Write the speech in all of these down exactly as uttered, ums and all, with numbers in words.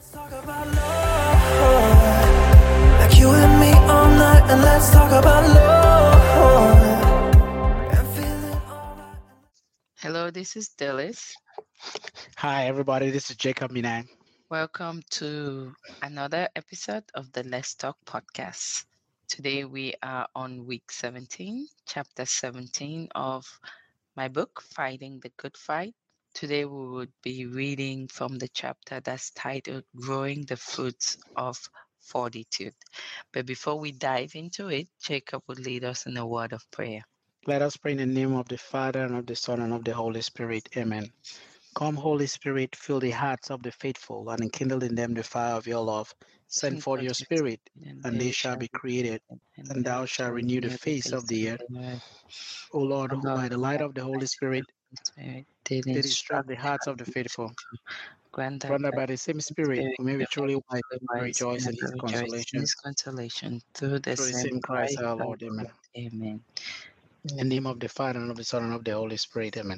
Let's talk about love. Like you and me all night, and let's talk about love. I'm feeling alright. Hello, this is Dillis. Hi, everybody. This is Jacob Minan. Welcome to another episode of the Let's Talk podcast. Today we are on week seventeen, chapter seventeen of my book, Fighting the Good Fight. Today we would be reading from the chapter that's titled Growing the Fruits of Fortitude. But before we dive into it, Jacob would lead us in a word of prayer. Let us pray in the name of the Father, and of the Son, and of the Holy Spirit. Amen. Come, Holy Spirit, fill the hearts of the faithful, and enkindle in them the fire of your love. Send Send forth forth your your Spirit, spirit, and and they they shall shall be be created, created, and and thou thou shalt shalt renew the renew the face of face of the earth. the earth. O Lord, O who Lord, by the who light by of the the Holy light of the Spirit Holy Spirit did did instruct instruct the the hearts heart of the of the faithful, faithful, grant that grant that by by the the same same Spirit Spirit we may be we may truly be wise truly and wise rejoice and in His rejoice in consolation. His consolation through the Through the same same Christ Christ our our Lord. Amen. Lord. Amen. In the name of the Father, and of the Son, and of the Holy Spirit. Amen.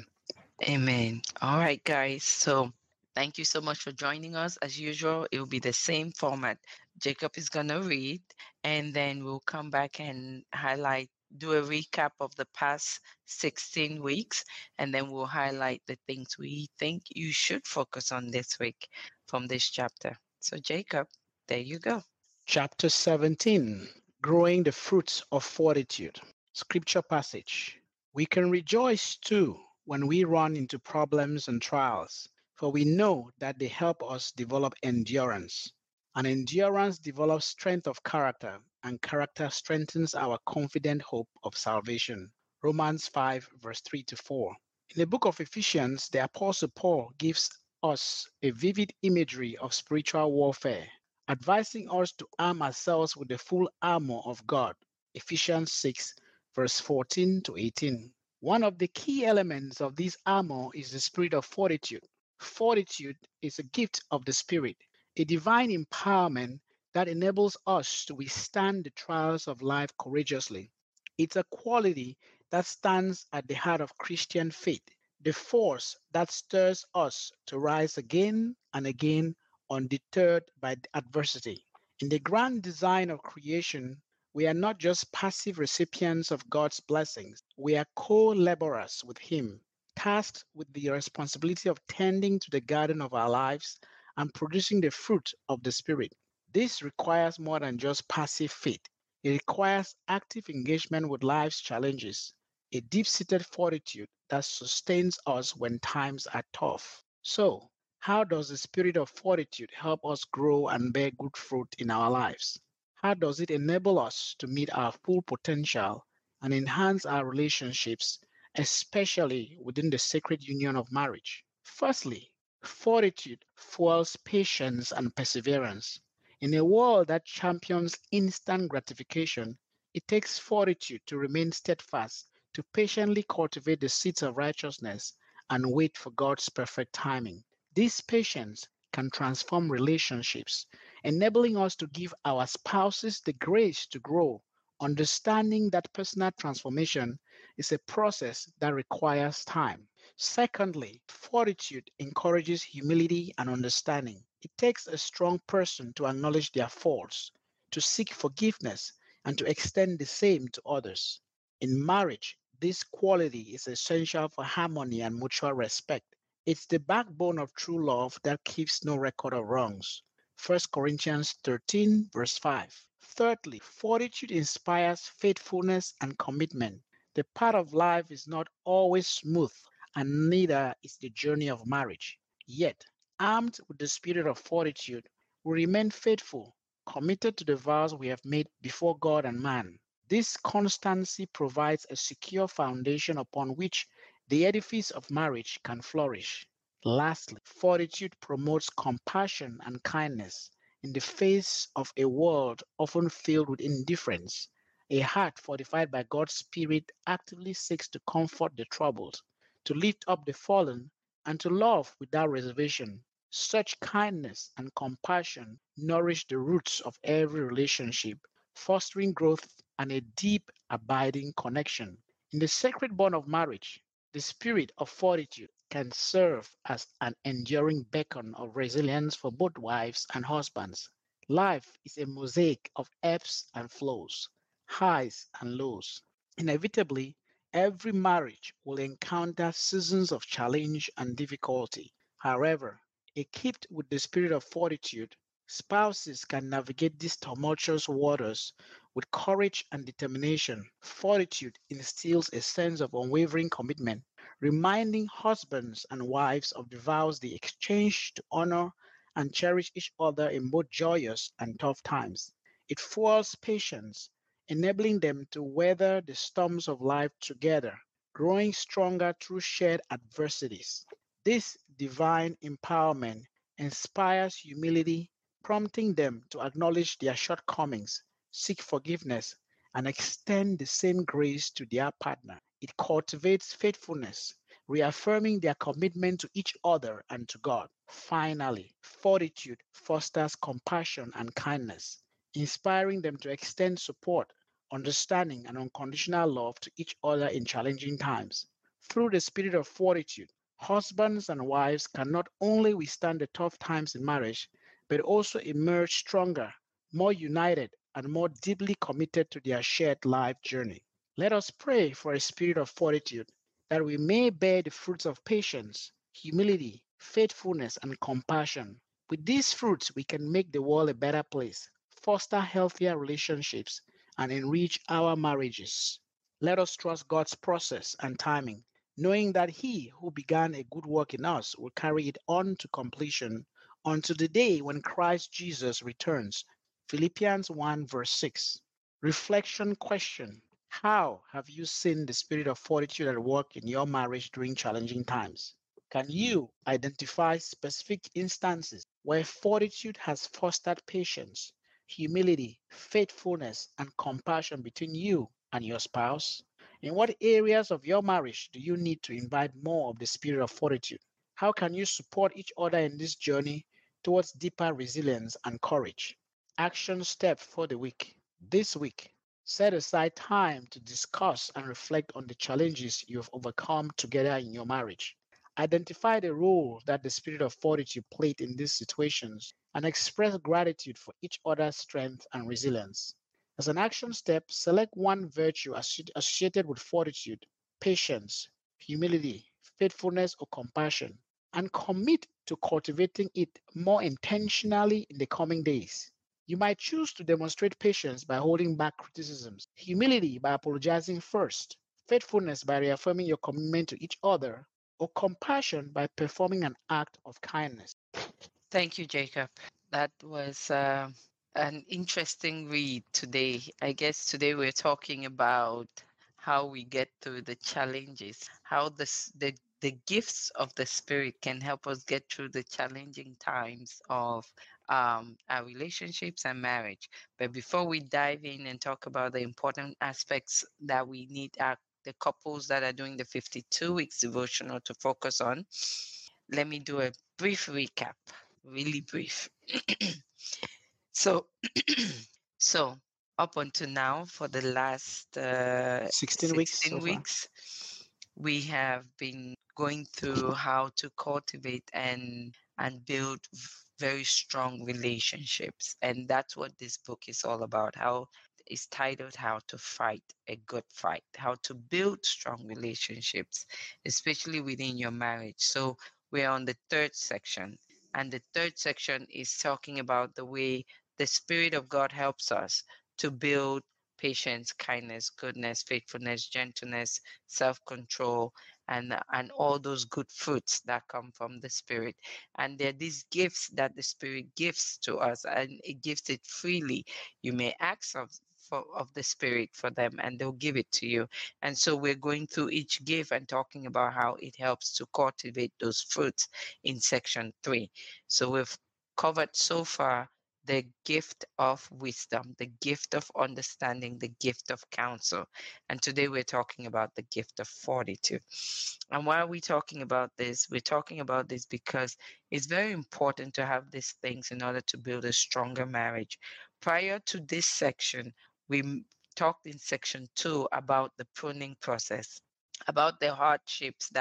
Amen. All right, guys. So thank you so much for joining us. As usual, it will be the same format. Jacob is going to read, and then we'll come back and highlight, do a recap of the past sixteen weeks, and then we'll highlight the things we think you should focus on this week from this chapter. So, Jacob, there you go. Chapter seventeen, Growing the Fruits of Fortitude. Scripture passage. We can rejoice too when we run into problems and trials, for we know that they help us develop endurance. And endurance develops strength of character, and character strengthens our confident hope of salvation. Romans five, verse three to four. In the book of Ephesians, the Apostle Paul gives us a vivid imagery of spiritual warfare, advising us to arm ourselves with the full armor of God. Ephesians six, verse fourteen to eighteen. One of the key elements of this armor is the spirit of fortitude. Fortitude is a gift of the Spirit, a divine empowerment that enables us to withstand the trials of life courageously. It's a quality that stands at the heart of Christian faith, the force that stirs us to rise again and again undeterred by adversity. In the grand design of creation, we are not just passive recipients of God's blessings, we are co laborers with Him, tasked with the responsibility of tending to the garden of our lives and producing the fruit of the Spirit. This requires more than just passive faith, it requires active engagement with life's challenges, a deep seated fortitude that sustains us when times are tough. So, how does the spirit of fortitude help us grow and bear good fruit in our lives? How does it enable us to meet our full potential and enhance our relationships, especially within the sacred union of marriage? Firstly, fortitude fuels patience and perseverance. In a world that champions instant gratification, it takes fortitude to remain steadfast, to patiently cultivate the seeds of righteousness, and wait for God's perfect timing. This patience can transform relationships, enabling us to give our spouses the grace to grow, understanding that personal transformation is a process that requires time. Secondly, fortitude encourages humility and understanding. It takes a strong person to acknowledge their faults, to seek forgiveness, and to extend the same to others. In marriage, this quality is essential for harmony and mutual respect. It's the backbone of true love that keeps no record of wrongs. First Corinthians thirteen, verse five. Thirdly, fortitude inspires faithfulness and commitment. The path of life is not always smooth, and neither is the journey of marriage. Yet, armed with the spirit of fortitude, we remain faithful, committed to the vows we have made before God and man. This constancy provides a secure foundation upon which the edifice of marriage can flourish. Lastly, fortitude promotes compassion and kindness in the face of a world often filled with indifference. A heart fortified by God's Spirit actively seeks to comfort the troubled, to lift up the fallen, and to love without reservation. Such kindness and compassion nourish the roots of every relationship, fostering growth and a deep, abiding connection. In the sacred bond of marriage, the spirit of fortitude can serve as an enduring beacon of resilience for both wives and husbands. Life is a mosaic of ebbs and flows, highs and lows. Inevitably, every marriage will encounter seasons of challenge and difficulty. However, equipped with the spirit of fortitude, spouses can navigate these tumultuous waters with courage and determination. Fortitude instills a sense of unwavering commitment, reminding husbands and wives of the vows they exchange to honor and cherish each other in both joyous and tough times. It fuels patience, enabling them to weather the storms of life together, growing stronger through shared adversities. This divine empowerment inspires humility, prompting them to acknowledge their shortcomings, seek forgiveness, and extend the same grace to their partner. It cultivates faithfulness, reaffirming their commitment to each other and to God. Finally, fortitude fosters compassion and kindness, inspiring them to extend support, understanding, and unconditional love to each other in challenging times. Through the spirit of fortitude, husbands and wives can not only withstand the tough times in marriage, but also emerge stronger, more united, and more deeply committed to their shared life journey. Let us pray for a spirit of fortitude that we may bear the fruits of patience, humility, faithfulness, and compassion. With these fruits, we can make the world a better place, foster healthier relationships, and enrich our marriages. Let us trust God's process and timing, knowing that He who began a good work in us will carry it on to completion until the day when Christ Jesus returns. Philippians one, verse six. Reflection question: how have you seen the spirit of fortitude at work in your marriage during challenging times? Can you identify specific instances where fortitude has fostered patience, humility, faithfulness, and compassion between you and your spouse? In what areas of your marriage do you need to invite more of the spirit of fortitude? How can you support each other in this journey towards deeper resilience and courage? Action step for the week. This week, set aside time to discuss and reflect on the challenges you have overcome together in your marriage. Identify the role that the spirit of fortitude played in these situations and express gratitude for each other's strength and resilience. As an action step, select one virtue associ- associated with fortitude, patience, humility, faithfulness, or compassion, and commit to cultivating it more intentionally in the coming days. You might choose to demonstrate patience by holding back criticisms, humility by apologizing first, faithfulness by reaffirming your commitment to each other, or compassion by performing an act of kindness. Thank you, Jacob. That was uh, an interesting read today. I guess today we're talking about how we get through the challenges, how this, the the gifts of the spirit can help us get through the challenging times of um, our relationships and marriage. But before we dive in and talk about the important aspects that we need our, the couples that are doing the fifty-two weeks devotional to focus on, let me do a brief recap, really brief. so, so up until now, for the last uh, sixteen weeks sixteen so far. weeks, we have been going through how to cultivate and and build very strong relationships, and that's what this book is all about. How it's titled "How to Fight a Good Fight," how to build strong relationships, especially within your marriage. So we're on the third section, and the third section is talking about the way the Spirit of God helps us to build patience, kindness, goodness, faithfulness, gentleness, self-control, and and all those good fruits that come from the Spirit. And they're these gifts that the Spirit gives to us, and it gives it freely. You may ask of for, of the Spirit for them, and they'll give it to you. And so we're going through each gift and talking about how it helps to cultivate those fruits in section three. So we've covered so far the gift of wisdom, the gift of understanding, the gift of counsel. And today we're talking about the gift of fortitude. And why are we talking about this? We're talking about this because it's very important to have these things in order to build a stronger marriage. Prior to this section, we m- talked in section two about the pruning process, about the hardships that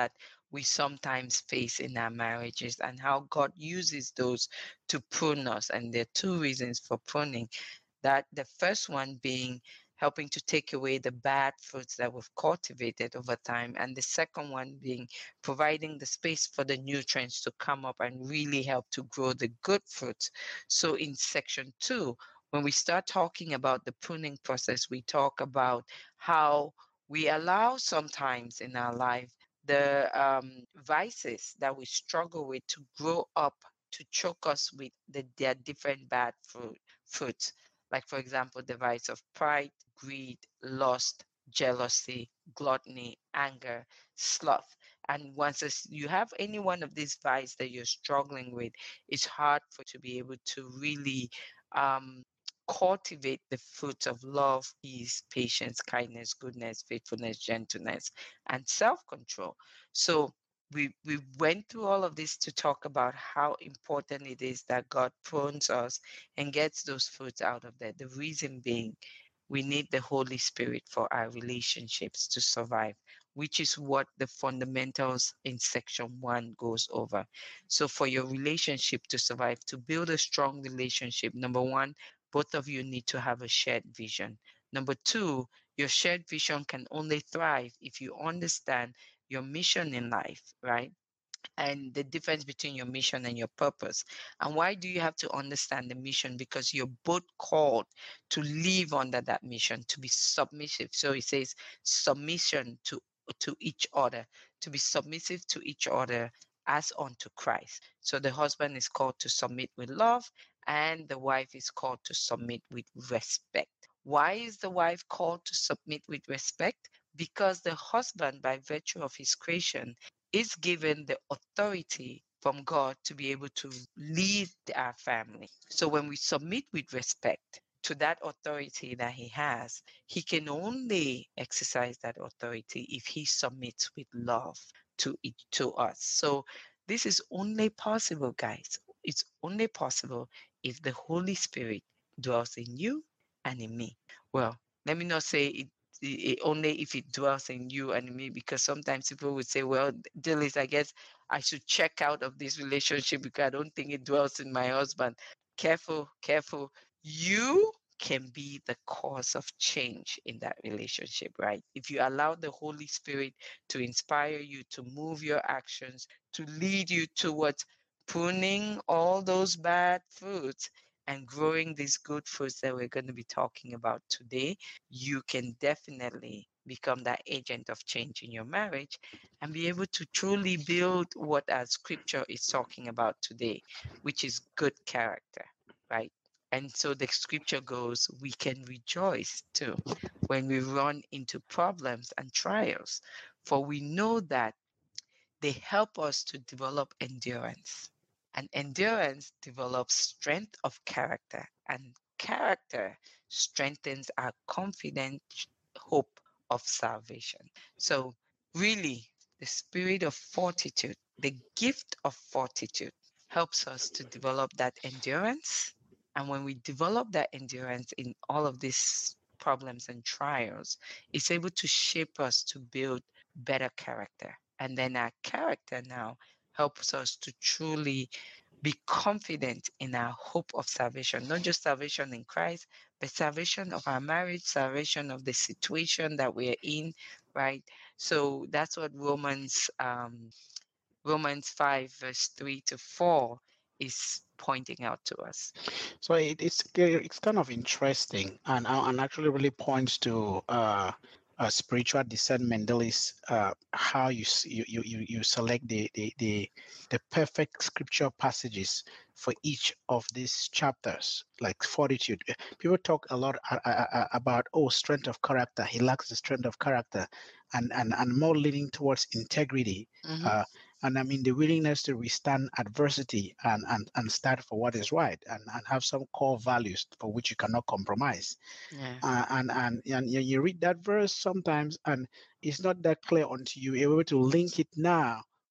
we sometimes face in our marriages, and how God uses those to prune us. And there are two reasons for pruning. That the first one being helping to take away the bad fruits that we've cultivated over time, and the second one being providing the space for the nutrients to come up and really help to grow the good fruits. So in section two, when we start talking about the pruning process, we talk about how we allow sometimes in our life the um, vices that we struggle with to grow up to choke us with the, their different bad fruit, fruits. Like, for example, the vice of pride, greed, lust, jealousy, gluttony, anger, sloth. And once you have any one of these vices that you're struggling with, it's hard for you to be able to really um, cultivate the fruits of love, peace, patience, kindness, goodness, faithfulness, gentleness, and self-control. So we we went through all of this to talk about how important it is that God prunes us and gets those fruits out of there. The reason being, we need the Holy Spirit for our relationships to survive, which is what the fundamentals in section one goes over. So for your relationship to survive, to build a strong relationship, number one, both of you need to have a shared vision. Number two, your shared vision can only thrive if you understand your mission in life, right? And the difference between your mission and your purpose. And why do you have to understand the mission? Because you're both called to live under that mission, to be submissive. So it says submission to to each other, to be submissive to each other as unto Christ. So the husband is called to submit with love, and the wife is called to submit with respect. Why is the wife called to submit with respect? Because the husband, by virtue of his creation, is given the authority from God to be able to lead our family. So when we submit with respect to that authority that he has, he can only exercise that authority if he submits with love to it, to us. So this is only possible, guys. It's only possible if the Holy Spirit dwells in you and in me. Well, let me not say it it, only if it dwells in you and me, because sometimes people would say, well, Dillis, I guess I should check out of this relationship because I don't think it dwells in my husband. Careful, careful. You can be the cause of change in that relationship, right? If you allow the Holy Spirit to inspire you, to move your actions, to lead you towards pruning all those bad fruits and growing these good fruits that we're going to be talking about today, you can definitely become that agent of change in your marriage and be able to truly build what our scripture is talking about today, which is good character, right? And so the scripture goes, we can rejoice too when we run into problems and trials, for we know that they help us to develop endurance. And endurance develops strength of character, and character strengthens our confident hope of salvation. So, really, the spirit of fortitude, the gift of fortitude, helps us to develop that endurance. And when we develop that endurance in all of these problems and trials, it's able to shape us to build better character. And then our character now helps us to truly be confident in our hope of salvation, not just salvation in Christ, but salvation of our marriage, salvation of the situation that we're in, right? So that's what Romans um, Romans five, verse three to four is pointing out to us. So it, it's it's kind of interesting, and uh, and actually really points to uh, uh spiritual discernment. That is uh, how you, s- you you you you select the, the the the perfect scripture passages for each of these chapters, like fortitude. Uh, People talk a lot uh, uh, uh, about, oh, strength of character. He lacks the strength of character, and and and more leaning towards integrity. Mm-hmm. Uh, and I mean the willingness to withstand adversity and and, and stand for what is right, and, and have some core values for which you cannot compromise. Yeah. Uh, and, and and you you read that verse sometimes, and it's not that clear until you're able to link it now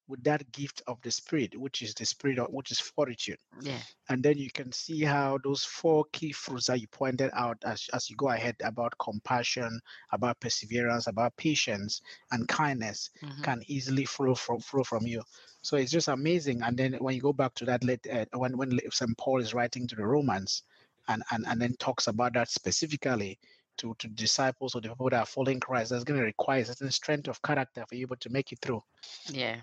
with that gift of the spirit, which is the spirit of which is fortitude. Yeah. And then you can see how those four key fruits that you pointed out as, as you go ahead about compassion, about perseverance, about patience and kindness Hmm. can easily flow from flow from you. So it's just amazing. And then when you go back to that, let uh, when when Saint Paul is writing to the Romans, and and and then talks about that specifically to to disciples or the people that are following Christ, that's going to require a certain strength of character for you able to make it through. Yeah.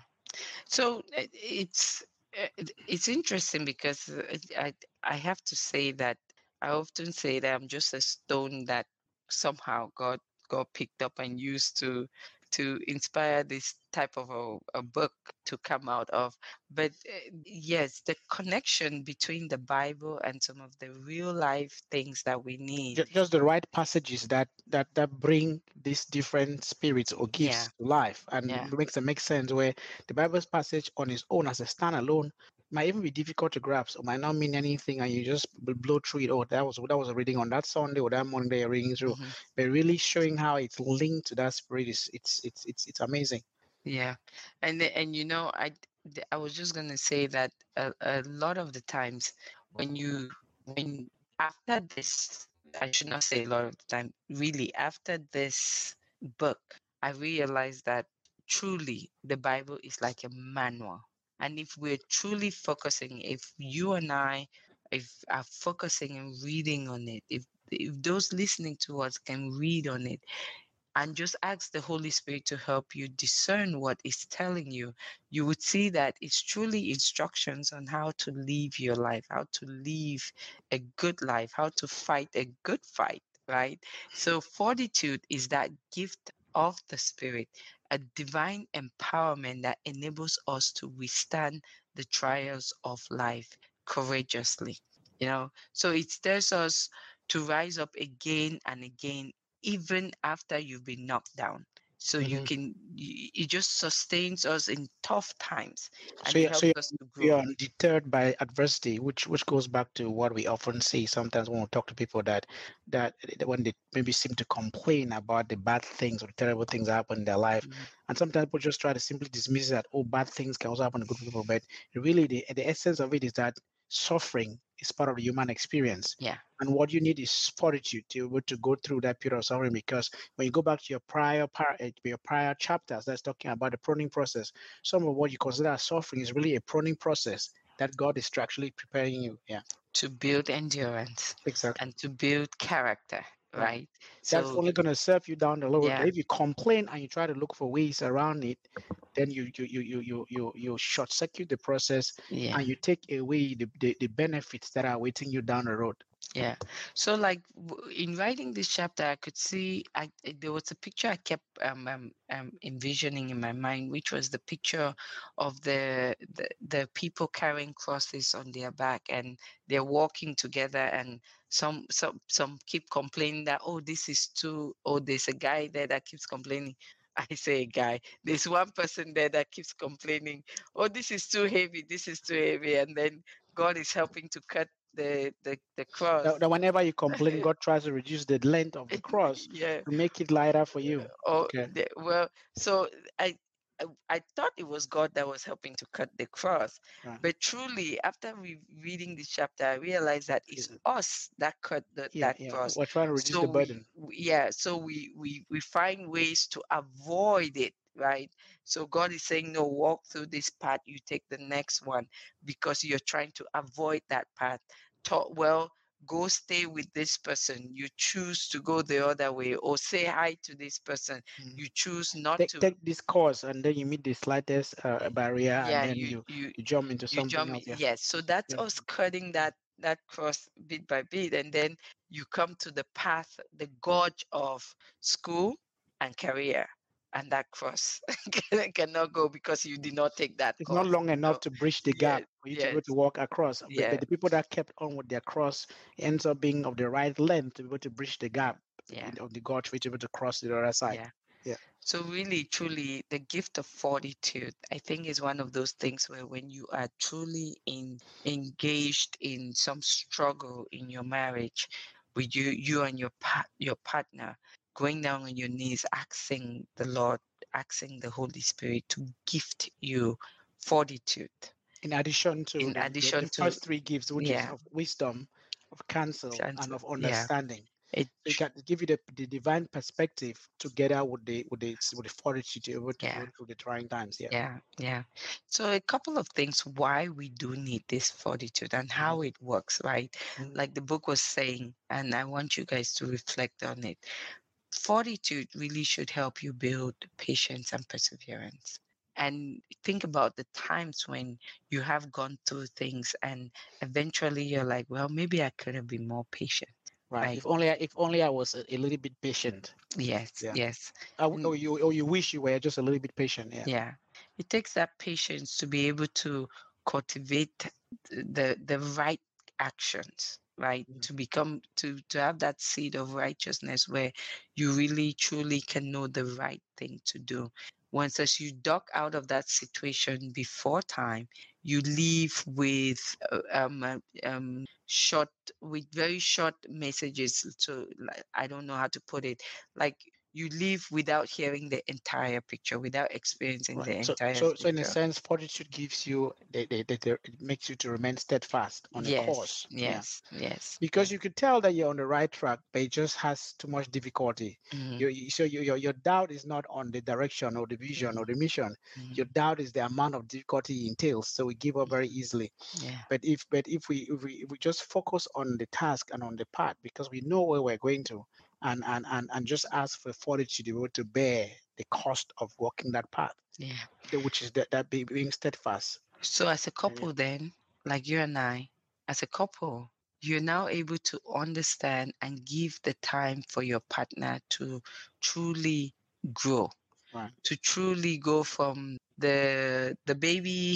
So uh, it's uh, it- it's interesting because uh, it- I I have to say that I often say that I'm just a stone that somehow God God picked up and used to to inspire this type of a, a book to come out of. But uh, yes, the connection between the Bible and some of the real life things that we need. Ju- Just the right passages that that that bring these different spirits or gifts Yeah, to life, and yeah. it makes it make sense where the Bible's passage on its own as a standalone might even be difficult to grasp or might not mean anything, and you just b- blow through it. Oh, that was that was a reading on that Sunday or that Monday you're reading through, Hmm. but really showing how it's linked to that spirit is it's it's it's it's amazing. Yeah, and the- and you know, I d- I was just gonna say that a, a lot of the times when you when after this, I should not say a lot of the time, really after this book, I realized that truly the Bible is like a manual. And if we're truly focusing, if you and I, if are focusing and reading on it, if if those listening to us can read on it and just ask the Holy Spirit to help you discern what is telling you, you would see that it's truly instructions on how to live your life, how to live a good life, how to fight a good fight, right? So, fortitude is that gift of the Spirit, a divine empowerment that enables us to withstand the trials of life courageously. You know, so it tells us to rise up again and again even after you've been knocked down. So you Mhm. can, y- it just sustains us in tough times and So it yeah, so helps you're, us to you're grow. undeterred by adversity, which which goes back to what we often say sometimes when we talk to people that that that when they maybe seem to complain about the bad things or the terrible things that happen in their life, Mhm. and sometimes people just try to simply dismiss that, oh, bad things can also happen to good people, but really the the essence of it is that suffering is part of the human experience. Yeah. And what you need is fortitude to be able to go through that period of suffering. Because when you go back to your prior par- eh, your prior chapters, that's talking about the pruning process, some of what you consider as suffering is really a pruning process that God is actually preparing you. Yeah, To build endurance exactly. and to build character, Yeah. right? That's So, only going to serve you down the road. But yeah, if you complain and you try to look for ways around it, then you you you you you you, you short circuit the process yeah. and you take away the, the, the benefits that are waiting you down the road. Yeah. So like w- in writing this chapter, I could see I eh, there was a picture I kept um, um, um envisioning in my mind, which was the picture of the, the the people carrying crosses on their back and they're walking together and some some some keep complaining that oh this is too oh there's a guy there that keeps complaining. I say a guy. There's one person there that keeps complaining, oh this is too heavy, this is too heavy, and then God is helping to cut the the the cross. That, that whenever you complain, God tries to reduce the length of the cross Yeah. to make it lighter for you. Oh, Okay. the, well, so I, I I thought it was God that was helping to cut the cross, Uh, but truly, after we reading this chapter, I realized that it's us that cut the, yeah, that yeah. cross. We're trying to reduce So the we, burden. we yeah, so we we we find ways to avoid it, right? So God is saying, no, walk through this path. You take the next one because you're trying to avoid that path. Thought well go stay with this person, you choose to go the other way, or say hi to this person, Mm. you choose not Take to. take this course, and then you meet the slightest uh, barrier, and Yeah, then you you you you jump into you something jump. else. Yeah. Yes, so that's Yeah. us cutting that that cross bit by bit, and then you come to the path, the gorge of school and career, and that cross can- cannot go because you did not take that It's not course, long you enough know. to bridge the Yes, gap for you to be yes, able to walk across. But, yeah, but the people that kept on with their cross ends up being of the right length to be able to bridge the yeah, gap yeah, in- of the gorge for you to be able to cross to the other side. yeah. Yeah. So really, truly, the gift of fortitude, I think, is one of those things where when you are truly in engaged in some struggle in your marriage, with you, you and your pa- your partner, going down on your knees, asking the Lord asking the Holy Spirit to gift you fortitude In addition to in the, the, the addition to, first three gifts, which is yeah, of wisdom, of counsel, chance- and of yeah, understanding. it, So it can give you the, the divine perspective together with the with the with the fortitude to be able to yeah. go through the trying times. Yeah. Yeah, yeah. So a couple of things why we do need this fortitude and Mhm. how it works, right? Mhm. Like the book was saying, and I want you guys to reflect on it. Fortitude really should help you build patience and perseverance. And think about the times when you have gone through things and eventually you're like, well, maybe I could have been more patient, Right. right? If only I, if only I was a, a little bit patient. Yes, Yeah. yes. I w- Mm, or you or you wish you were just a little bit patient. Yeah. yeah. It takes that patience to be able to cultivate the the right actions, right? Mhm. To become to to have that seed of righteousness where you really truly can know the right thing to do. Once as you duck out of that situation before time, you leave with uh, um uh, um short with very short messages. So like, I don't know how to put it. Like you leave without hearing the entire picture, without experiencing Right. the So entire so so in a picture. sense, fortitude gives you the, the, the, the it makes you to remain steadfast on a Yes, course. Yeah. yes, yes, Because yes. you could tell that you're on the right track, but it just has too much difficulty. Mhm, You, you- so you, your your doubt is not on the direction or the vision or mhm, the mission. Your mhm. doubt is the amount of difficulty it entails. So we give up very easily. Yeah, But if but if we if we if we just focus on the task and on the path because we know where we're going to, and and and, and just ask for fortitude to be able to bear the cost of walking that path, yeah. the- which is that that be- being steadfast. So as a And yeah, couple then, like you and I, as a couple, you're now able to understand and give the time for your partner to truly grow, right. to truly go from the the baby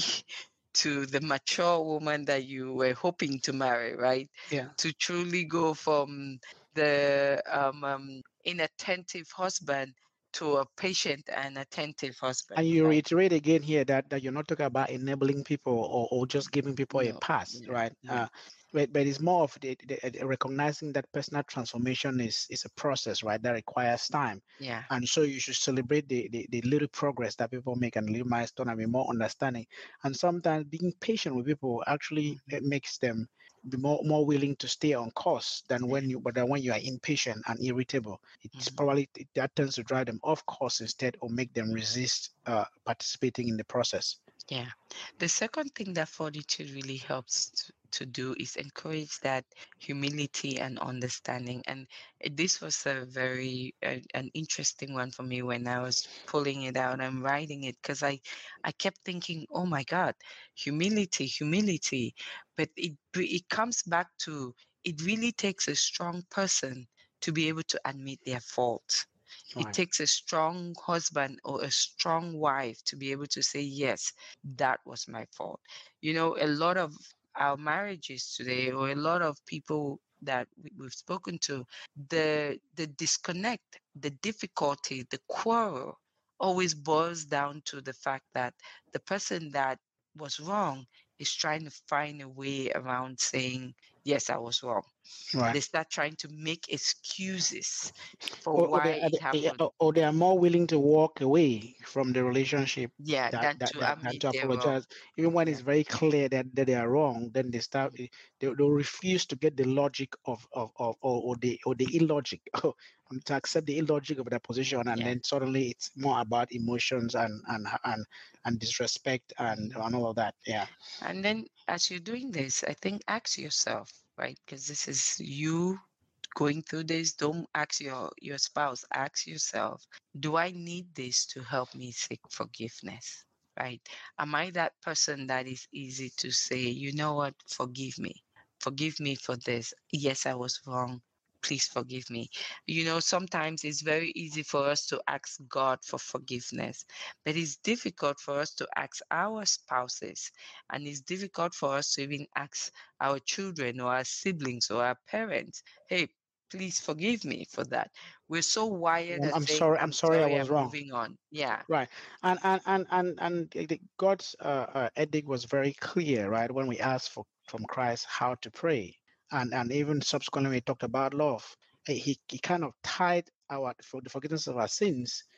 to the mature woman that you were hoping to marry, right? Yeah. To truly go from the um, um, inattentive husband to a patient and attentive husband, And you right? reiterate again here that, that you're not talking about enabling people or, or just giving people a No, pass, yeah, right? no, Uh, but, but it's more of the, the, the recognizing that personal transformation is, is a process, right? That requires time. yeah, And so you should celebrate the, the, the little progress that people make and little milestone and be more understanding. And sometimes being patient with people actually mhm, it makes them be more, more willing to stay on course than yeah, when you but then when you are impatient and irritable. It's mhm, probably it, that tends to drive them off course instead or make them resist uh, participating in the process. yeah. The second thing that fortitude really helps to, to do is encourage that humility and understanding. And uh, this was a very uh, an interesting one for me when I was pulling it out and writing it because I I kept thinking, oh my God, humility, humility. But it br- it comes back to it really takes a strong person to be able to admit their faults. It Right. takes a strong husband or a strong wife to be able to say, yes, that was my fault. You know, a lot of our marriages today, or a lot of people that we- we've spoken to, the the disconnect, the difficulty, the quarrel always boils down to the fact that the person that was wrong is trying to find a way around saying, yes, I was wrong. Right. They start trying to make excuses for Or, or, why they, are it they, eh, happened. or or they are more willing to walk away from the relationship Yeah, that than that to that, that admit to they're wrong. apologize, even when Yeah. it's very clear that, that they are wrong. Then they start eh, they they'll refuse to get the logic of of, of or, or the or the illogic um, to accept the illogic of their position, and Yeah. then suddenly it's more about emotions and and and and disrespect and Mhm. and all of that. Yeah. And then as you're doing this, I think ask yourself, right? Because this is you going through this. Don't ask your your spouse. Ask yourself, do I need this to help me seek forgiveness? Right? Am I that person that is easy to say, you know what, forgive me. Forgive me for this. Yes, I was wrong. Please forgive me. You know, sometimes it's very easy for us to ask God for forgiveness, but it's difficult for us to ask our spouses, and it's difficult for us to even ask our children or our siblings or our parents, hey, please forgive me for that. We're so wired I'm, at I'm saying, sorry. I'm I'm sorry. I sorry, was I'm wrong. moving on. Yeah. Right, and and and and and the- the- God's uh, uh, edict was very clear, right? When we asked for from Christ how to pray, and and even subsequently we talked about love. eh, He he kind of tied our for the forgiveness of our sins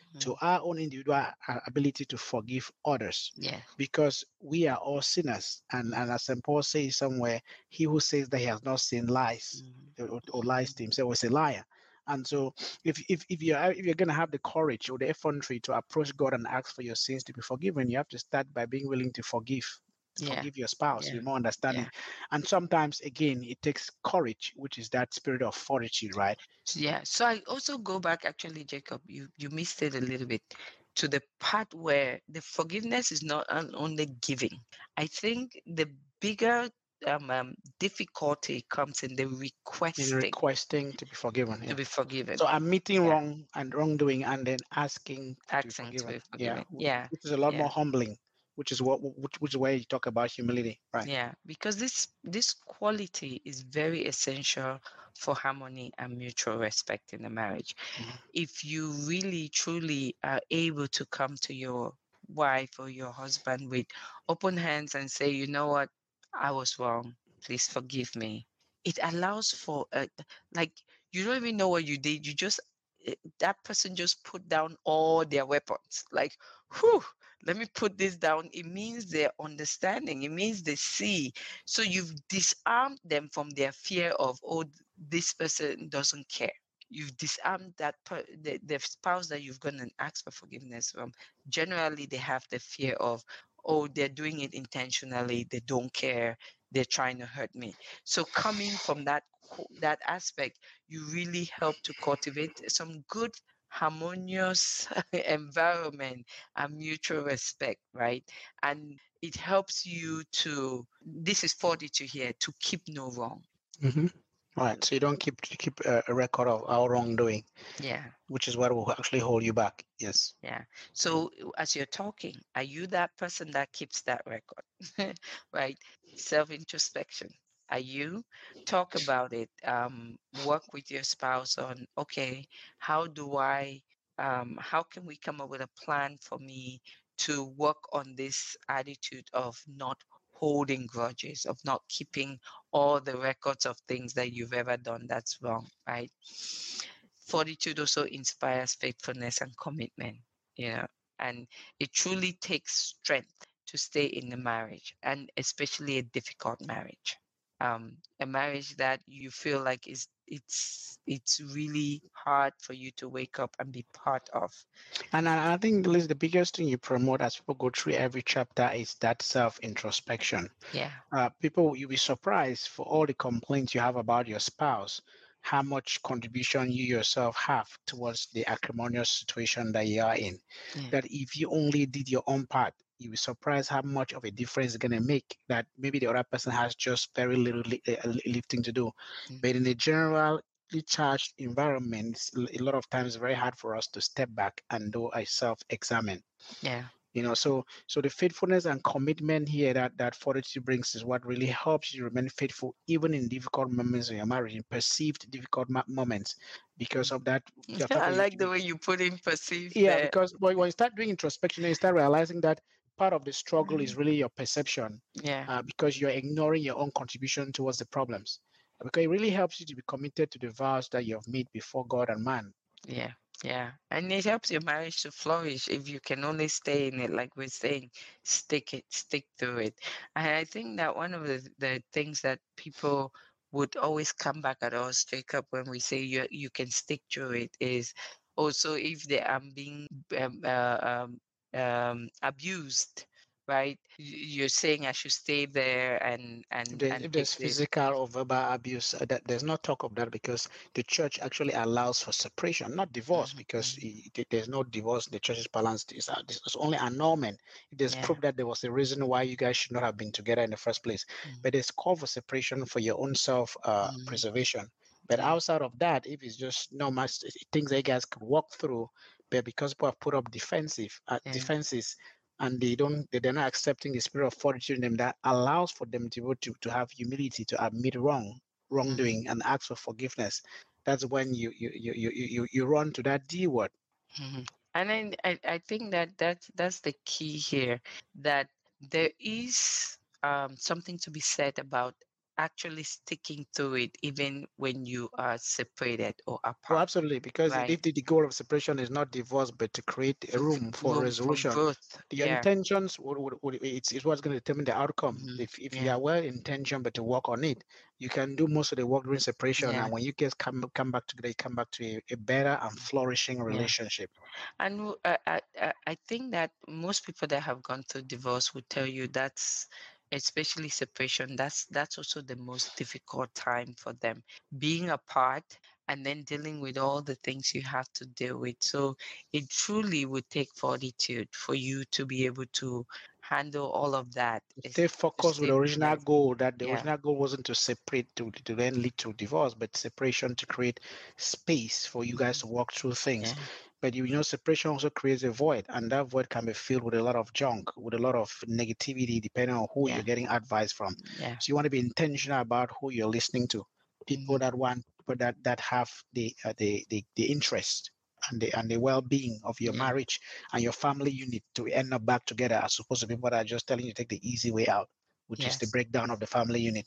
to Mhm. our own individual uh, ability to forgive others, Yeah. because we are all sinners. And, and as Saint Paul says somewhere, he who says that he has not seen lies Mhm. or, or lies to himself is a liar. And so if if, if you're if you're gonna have the courage or the effrontery to approach God and ask for your sins to be forgiven, you have to start by being willing to forgive to Yeah. forgive your spouse Yeah. with more understanding. Yeah. And sometimes again it takes courage, which is that spirit of fortitude, right? Yeah. So I also go back, actually, Jacob, you you missed it a little bit, to the part where the forgiveness is not on- only giving. I think the bigger um, um, difficulty comes in the In requesting requesting to be forgiven. to Yeah. be forgiven. So admitting Yeah. wrong and wrongdoing and then asking to be Asking to forgiven. be Yeah. forgiven. wh- Yeah. Which is a lot more Yeah. humbling, which is what which, which is where you talk about humility. Right. Yeah, because this this quality is very essential for harmony and mutual respect in the marriage. Mhm. If you really truly are able to come to your wife or your husband with open hands and say, you know what, I was wrong, please forgive me. It allows for a, like, you don't even know what you did. You just eh, that person just put down all their weapons. Like, whew, let me put this down. It means they're understanding. It means they see. So you've disarmed them from their fear of, oh, this person doesn't care. You've disarmed that per, the, the spouse that you've gone and asked for forgiveness from. Generally, they have the fear of, oh, they're doing it intentionally. They don't care. They're trying to hurt me. So coming from that that aspect, you really help to cultivate some good, harmonious environment and mutual respect, right? And it helps you to, this is fortitude here, to keep no wrong. hmm Right. So you don't keep keep a, a record of our wrongdoing, Yeah, which is what will actually hold you back. Yes. yeah. So as you're talking, are you that person that keeps that record? Right? Self introspection. Are you? Talk about it. Um, work with your spouse on, okay, how do I, um, how can we come up with a plan for me to work on this attitude of not holding grudges, of not keeping all the records of things that you've ever done that's wrong, right? Fortitude also inspires faithfulness and commitment, you know, and it truly takes strength to stay in the marriage, and especially a difficult marriage. Um, a marriage that you feel like is it's it's really hard for you to wake up and be part of. And I, I think Liz, the biggest thing you promote as people go through every chapter is that self introspection. Yeah. Uh, people, you'll be surprised for all the complaints you have about your spouse, how much contribution you yourself have towards the acrimonious situation that you are in. Yeah. That if you only did your own part, you'll be surprised how much of a difference it's going to make. That maybe the other person has just very little li- uh, lifting to do. But in Mhm. a general charged environment, it's a lot of times very hard for us to step back and do a self-examine. Yeah. You know, so so the faithfulness and commitment here that that fortitude brings is what really helps you remain faithful even in difficult moments in your marriage, in perceived difficult ma- moments, because of that. The fact I that you, like the you- way you put in perceive yeah, there. because when when you start doing introspection, you start realizing that part of the struggle is Mhm. really your perception, Yeah. uh, because you're ignoring your own contribution towards the problems. Because it really helps you to be committed to the vows that you have made before God and man. Yeah, yeah. And it helps your marriage to flourish if you can only stay in it, like we're saying, stick it, stick to it. And I think that one of the, the things that people would always come back at us, Jacob, when we say you you can stick to it, is also if they are being um, uh, um, um, abused, right? Y- You're saying I should stay there and If and there's, and if take there's the physical or verbal abuse, uh, that there's no talk of that, because the church actually allows for separation, not divorce, Mhm, because mhm. i- i- there's no divorce. The church's balance is uh, it's only annulment. If there's Yeah. proof that there was a reason why you guys should not have been together in the first place, Mhm, but there's call for separation for your own self uh, mhm. preservation. But Yeah. outside of that, if it's just no much things that you guys could walk through, but because people have put up defensive uh, Yeah. defenses, and they don't they- they're not accepting the spirit of fortitude in them that allows for them to be able to, to have humility to admit wrong Mhm, wrongdoing and ask for forgiveness. That's when you you you you you, you run to that D word. mhm. And then I, I think that that's that's the key here, that there is um, something to be said about actually sticking to it even when you are separated or Oh, apart, absolutely. Because if right? the, the goal of separation is not divorce, but to create a F- room for Room for resolution, growth. your Yeah. intentions would, would, would it's, it's what's going to determine the outcome. Hmm. If if you Yeah. are well intentioned, but to work on it, you can do most of the work during separation. Yeah. And when you guys come come back together, you come back to a, a better and flourishing Yeah. relationship. And w- I, I, I I think that most people that have gone through divorce would tell you that's, especially separation, that's that's also the most difficult time for them, being apart and then dealing with all the things you have to deal with. So it truly would take fortitude for you to be able to handle all of that. Is Stay to focused with stay the original together. goal. That the Yeah. original goal wasn't to separate to, to then lead to divorce, but separation to create space for you guys Mhm. to walk through things. Yeah. But you know, separation also creates a void, and that void can be filled with a lot of junk, with a lot of negativity, depending on who you're Yeah. getting advice from. Yeah. So you want to be intentional about who you're listening to. People Hmm. that want, people that that have the uh, the, the the interest and the and the well-being of your Yeah. marriage and your family unit to end up back together, as opposed to people that are just telling you to take the easy way out, which is the Yes. breakdown of the family unit.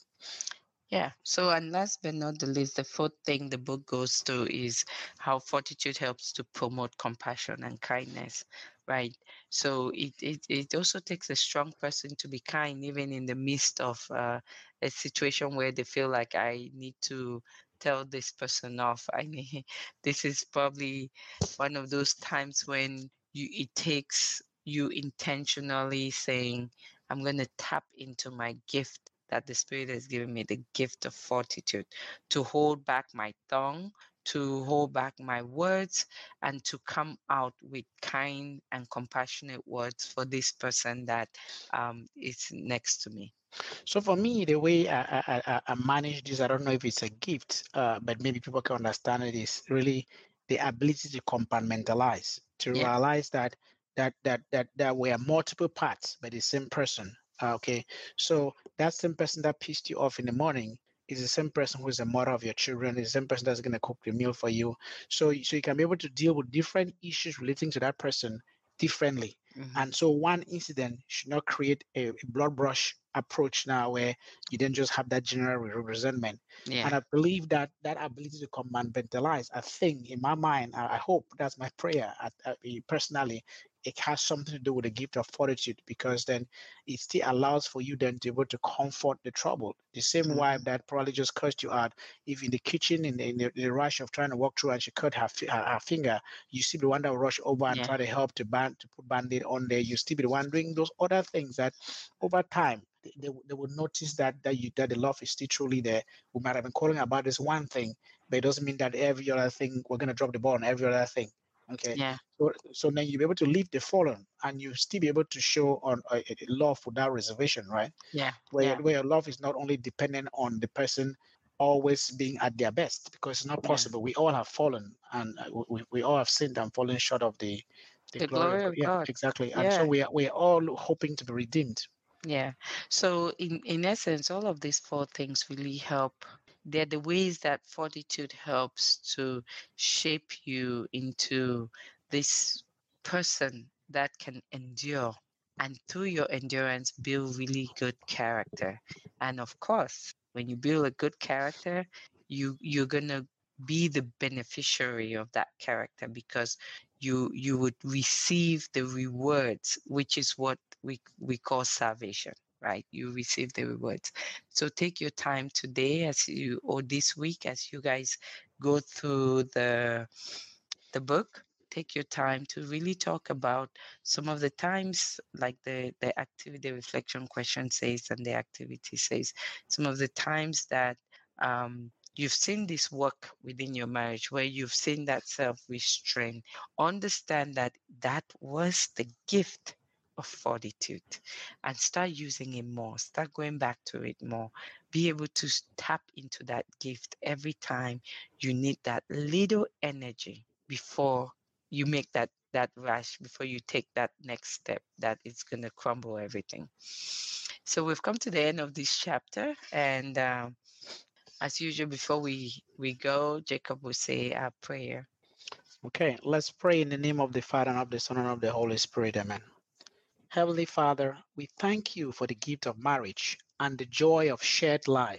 Yeah. So, and last but not the least, the fourth thing the book goes to is how fortitude helps to promote compassion and kindness, right? So it it, it also takes a strong person to be kind, even in the midst of uh, a situation where they feel like I need to tell this person off. I mean, this is probably one of those times when you it takes you intentionally saying, I'm going to tap into my gift that the Spirit has given me, the gift of fortitude, to hold back my tongue, to hold back my words, and to come out with kind and compassionate words for this person that um, is next to me. So for me, the way I, I, I I manage this, I don't know if it's a gift, uh, but maybe people can understand it, is really the ability to compartmentalize, to Yeah, realize that that that that there were multiple parts, but the same person. Uh, okay, so that same person that pissed you off in the morning is the same person who is the mother of your children, is the same person that's going to cook the meal for you. So so you can be able to deal with different issues relating to that person differently. hmm, And so one incident should not create a, a blood brush approach now where you then just have that general re- resentment. yeah, And I believe that that ability to compartmentalize, I think in my mind, I, I hope that's my prayer I, I, personally, it has something to do with the gift of fortitude, because then it still allows for you then to be able to comfort the trouble. The same hmm, wife that probably just cursed you out, if in the kitchen, in the, in the, the rush of trying to walk through and she cut her, fi- her, her finger, you still be the one that will rush over and yeah, try to help to band to put band-aid on there. You still be the one doing those other things that over time they, they, they will notice that that you that the love is still truly there. We might have been calling about this one thing, but it doesn't mean that every other thing we're gonna drop the ball on every other thing. Okay. yeah, So, so then you'll be able to leave the fallen and you still be able to show on a, a love without reservation, right? yeah, Where, yeah, your- where your love is not only dependent on the person always being at their best, because it's not yeah. possible. We all have fallen, and uh, we, we all have sinned and fallen short of the the The glory of glory God. of Yeah, God. exactly. And so Yeah, we are we are all hoping to be redeemed. yeah. So in in essence, all of these four things really help. They're the ways that fortitude helps to shape you into this person that can endure, and through your endurance build really good character. And of course, when you build a good character, you you're gonna be the beneficiary of that character, because you you would receive the rewards, which is what we we call salvation, right? You receive the rewards. So take your time today, as you or this week, as you guys go through the the book. Take your time to really talk about some of the times, like the the activity reflection question says, and the activity says, some of the times that um, you've seen this work within your marriage, where you've seen that self restraint. Understand that that was the gift of fortitude, and start using it more. Start going back to it more. Be able to tap into that gift every time you need that little energy before you make that that rush, before you take that next step that is going to crumble everything. So we've come to the end of this chapter, and um, as usual, before we we go, Jacob will say our prayer. Okay, let's pray in the name of the Father and of the Son and of the Holy Spirit. Amen. Heavenly Father, we thank you for the gift of marriage and the joy of shared life.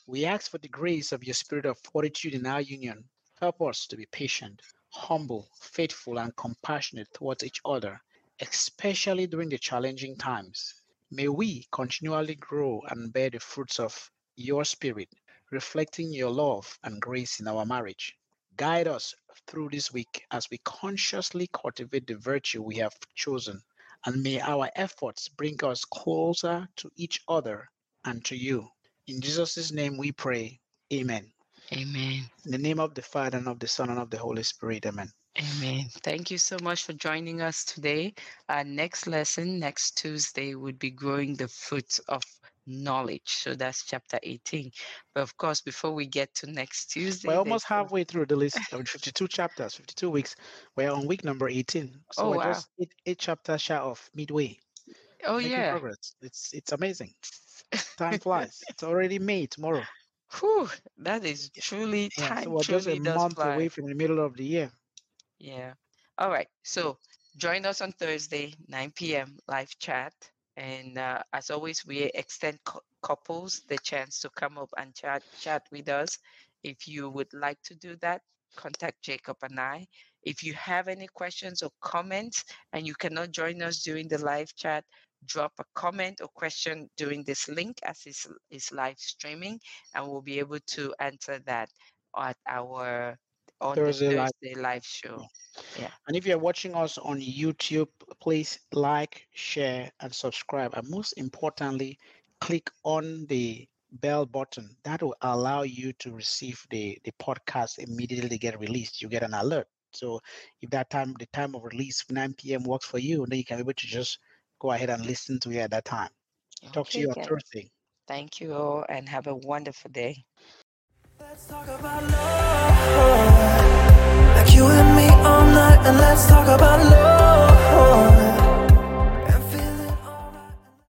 We ask for the grace of your spirit of fortitude in our union. Help us to be patient, humble, faithful, and compassionate towards each other, especially during the challenging times. May we continually grow and bear the fruits of your spirit, reflecting your love and grace in our marriage. Guide us through this week as we consciously cultivate the virtue we have chosen, and may our efforts bring us closer to each other and to you. In Jesus' name we pray. Amen. Amen. In the name of the Father, and of the Son, and of the Holy Spirit. Amen. Amen. Thank you so much for joining us today. Our next lesson next Tuesday would be growing the fruits of knowledge. So that's chapter eighteen. But of course, before we get to next Tuesday, We're there's almost halfway through the list of fifty-two chapters, fifty-two weeks. We're on week number eighteen. So oh we're wow. just eight, eight chapters shy of midway, Oh making yeah. progress. It's it's amazing. Time flies. It's already May tomorrow. Whew, that is truly Yeah, so time we're just a truly does month away fly. from the middle of the year. Yeah. All right. So join us on Thursday, nine p.m. live chat. And uh, as always, we extend cou- couples the chance to come up and chat chat with us. If you would like to do that, contact Jacob and I. If you have any questions or comments and you cannot join us during the live chat, drop a comment or question during this link as is is live streaming, and we'll be able to answer that at our on the Thursday live. Thursday live show. Yeah. And if you're watching us on YouTube, please like, share, and subscribe. And most importantly, click on the bell button. That will allow you to receive the, the podcast immediately get released. You get an alert. So if that time, the time of release, nine p.m. works for you, then you can be able to just go ahead and listen to it at that time. Talk to Okay, you on guys. Thursday. Thank you all and have a wonderful day. Let's talk about love. Like you and me all night, and let's talk about love.